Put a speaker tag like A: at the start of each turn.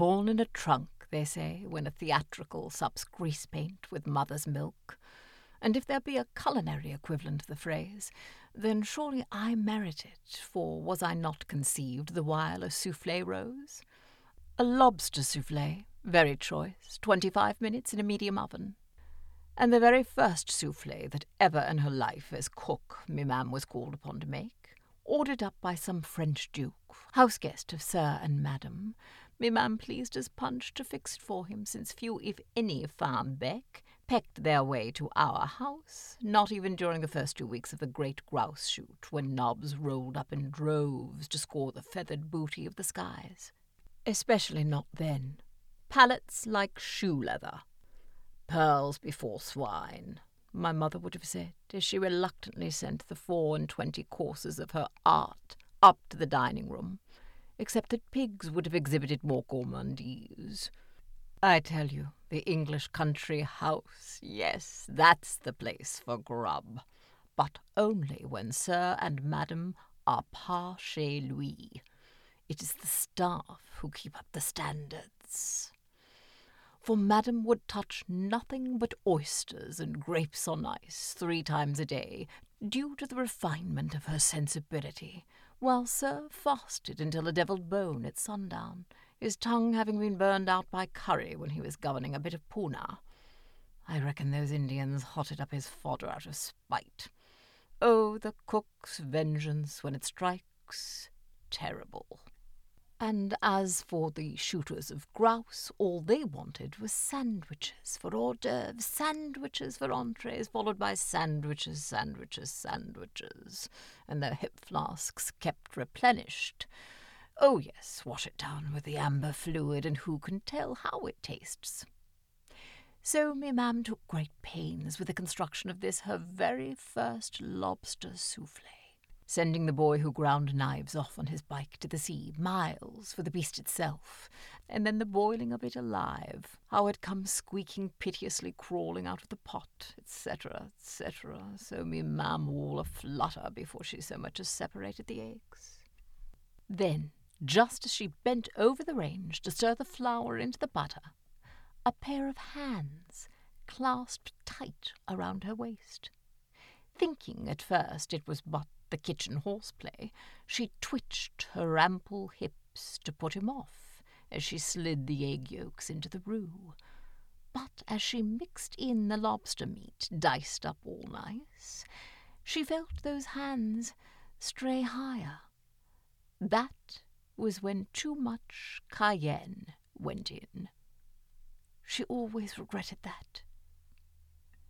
A: Born in a trunk, they say, when a theatrical sups grease paint with mother's milk. And if there be a culinary equivalent of the phrase, then surely I merit it, for was I not conceived the while a soufflé rose? A lobster soufflé, very choice, 25 minutes in a medium oven. And the very first soufflé that ever in her life as cook me mam was called upon to make, ordered up by some French duke, house guest of Sir and Madam, me mam pleased as punch to fix it for him, since few, if any, farm beck pecked their way to our house, not even during the first 2 weeks of the great grouse shoot, when nobs rolled up in droves to score the feathered booty of the skies. Especially not then. Palates like shoe leather. Pearls before swine, my mother would have said, as she reluctantly sent the 24 courses of her art up to the dining-room, except that pigs would have exhibited more gourmandise. I tell you, the English country house, yes, that's the place for grub, but only when Sir and Madam are pas chez lui. It is the staff who keep up the standards. For Madam would touch nothing but oysters and grapes on ice 3 times a day, due to the refinement of her sensibility, while Sir fasted until a devilled bone at sundown, his tongue having been burned out by curry when he was governing a bit of Poona. I reckon those Indians hotted up his fodder out of spite. Oh, the cook's vengeance when it strikes, terrible. And as for the shooters of grouse, all they wanted was sandwiches for hors d'oeuvres, sandwiches for entrees, followed by sandwiches, sandwiches, sandwiches, and their hip flasks kept replenished. Oh yes, wash it down with the amber fluid, and who can tell how it tastes? So me mam took great pains with the construction of this her very first lobster soufflé, sending the boy who ground knives off on his bike to the sea, miles for the beast itself, and then the boiling of it alive, how it comes squeaking piteously crawling out of the pot, etc., etc., so me mam all a flutter before she so much as separated the eggs. Then, just as she bent over the range to stir the flour into the butter, a pair of hands clasped tight around her waist. Thinking at first it was but the kitchen horseplay, she twitched her ample hips to put him off as she slid the egg yolks into the roux. But as she mixed in the lobster meat, diced up all nice, she felt those hands stray higher. That was when too much cayenne went in. She always regretted that.